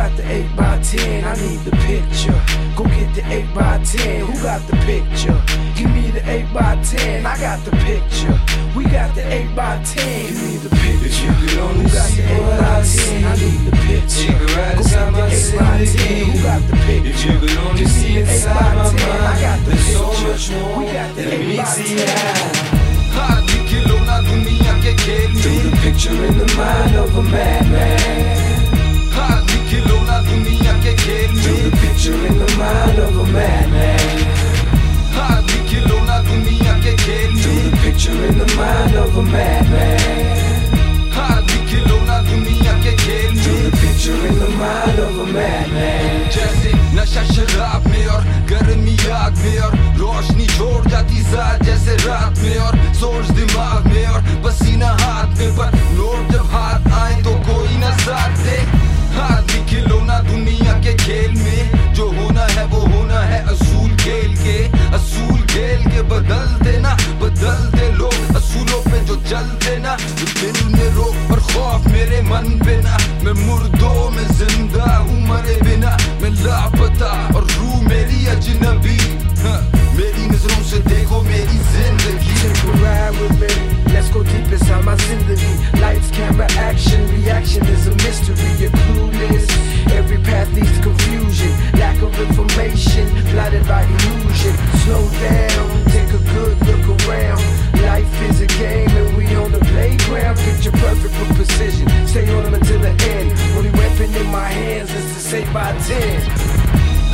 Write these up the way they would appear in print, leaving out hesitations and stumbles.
got the 8x10? I need the picture. Go get the 8x10. Who got the picture? Give me the 8x10. I got the picture. We got the 8x10. Give me the picture. If you could only see what I see, I need the picture. You could ride inside my city. Who got the picture? If you could only see inside my I got mind, the there's so picture. much more We got the than meets the 8x10. eye. Drew the picture in the mind of a madman. Drew the picture in the mind of a madman. Drew the picture in the mind of a madman. Drew the picture in the mind of a madman. जैसे नशा शराब में और गर्मी आग में और रोशनी छोड़ जाती साथ जैसे रात में और सोच दिमाग में और पसीना हाथ में पर नोट जब हाथ आए तो कोई न साथ दे आदमी खिलौना दुनिया के खेल में जो होना है वो होना है असूल खेल के बदलते ना बदलते लोग असूलों पे जो चलते ना जो दिल में रोक और खौफ मेरे मन पे ना मैं मुर्दों में जिंदा हूँ मरे बिना मैं लापता और रूह मेरी अजनबी मेरी नजरों से देखो मेरी जिंदगी Take a ride with me, let's go deep inside my zindagi. Lights, camera, action, reaction is a mystery. You're clueless, every path leads to confusion. Lack of information, blinded by illusion. Slow down, take a good look around. Life is a game and we on the playground. Picture perfect with precision, stay on them until the end. Only weapon in my hands is to say by 10.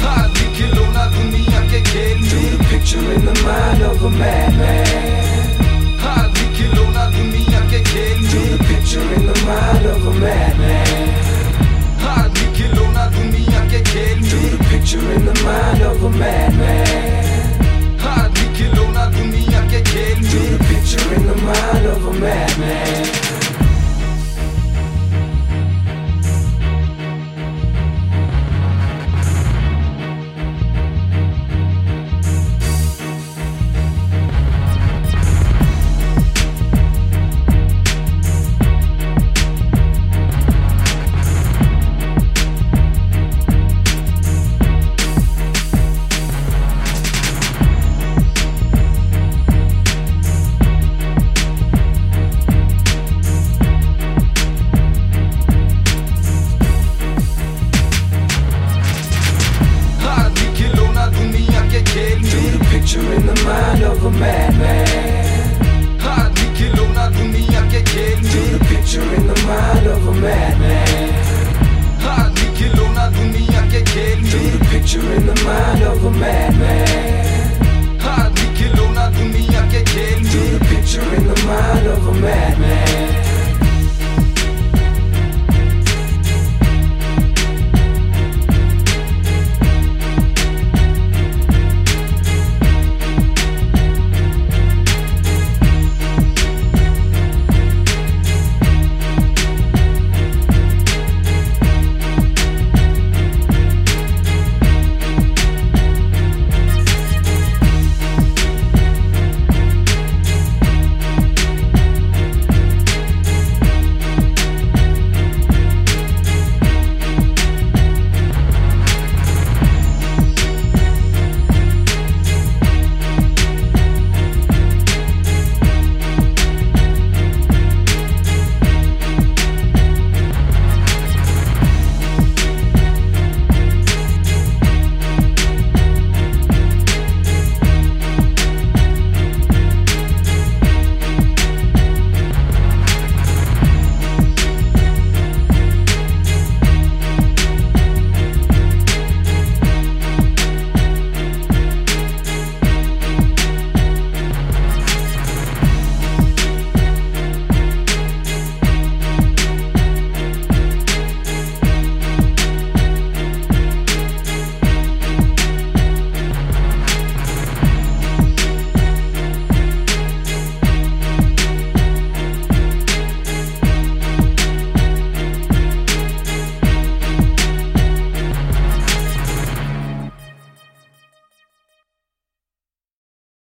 Drew the picture in the mind of a madman. Drew the picture in the mind of a madman. Drew the picture in the mind of a madman. Drew the picture in the mind of a madman. Picture in the mind of a madman. Drew the picture in the mind of a madman.